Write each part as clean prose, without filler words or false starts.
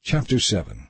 Chapter 7.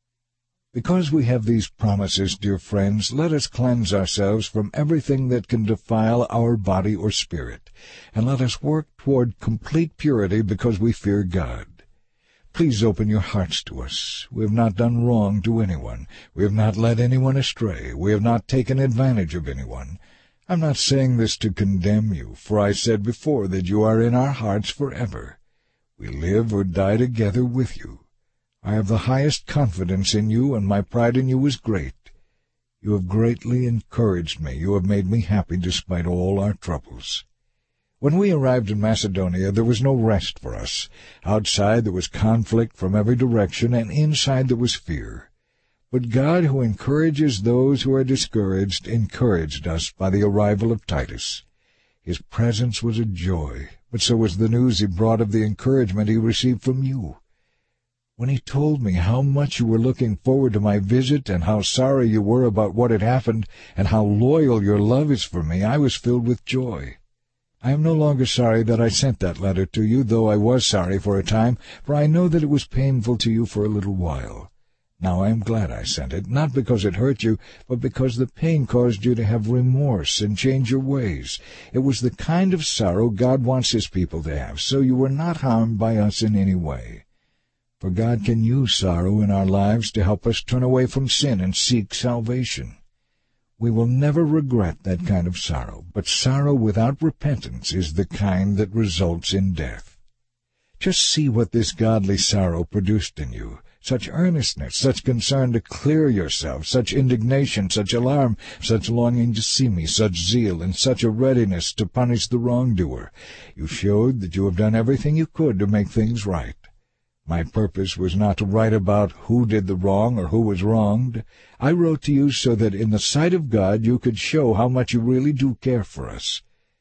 Because we have these promises, dear friends, let us cleanse ourselves from everything that can defile our body or spirit, and let us work toward complete purity because we fear God. Please open your hearts to us. We have not done wrong to anyone. We have not led anyone astray. We have not taken advantage of anyone. I'm not saying this to condemn you, for I said before that you are in our hearts forever. We live or die together with you. I have the highest confidence in you, and my pride in you is great. You have greatly encouraged me. You have made me happy despite all our troubles. When we arrived in Macedonia, there was no rest for us. Outside there was conflict from every direction, and inside there was fear. But God, who encourages those who are discouraged, encouraged us by the arrival of Titus. His presence was a joy, but so was the news he brought of the encouragement he received from you. When he told me how much you were looking forward to my visit, and how sorry you were about what had happened, and how loyal your love is for me, I was filled with joy. I am no longer sorry that I sent that letter to you, though I was sorry for a time, for I know that it was painful to you for a little while. Now I am glad I sent it, not because it hurt you, but because the pain caused you to have remorse and change your ways. It was the kind of sorrow God wants His people to have, so you were not harmed by us in any way. For God can use sorrow in our lives to help us turn away from sin and seek salvation. We will never regret that kind of sorrow, but sorrow without repentance is the kind that results in death. Just see what this godly sorrow produced in you. Such earnestness, such concern to clear yourself, such indignation, such alarm, such longing to see me, such zeal, and such a readiness to punish the wrongdoer. You showed that you have done everything you could to make things right. My purpose was not to write about who did the wrong or who was wronged. I wrote to you so that in the sight of God you could show how much you really do care for us.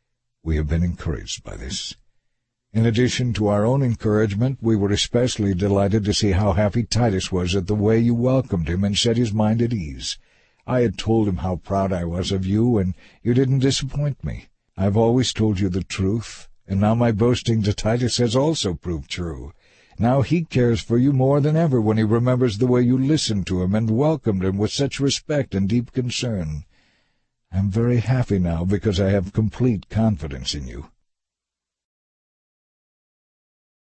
We have been encouraged by this. In addition to our own encouragement, we were especially delighted to see how happy Titus was at the way you welcomed him and set his mind at ease. I had told him how proud I was of you, and you didn't disappoint me. I have always told you the truth, and now my boasting to Titus has also proved true. Now he cares for you more than ever when he remembers the way you listened to him and welcomed him with such respect and deep concern. I am very happy now because I have complete confidence in you.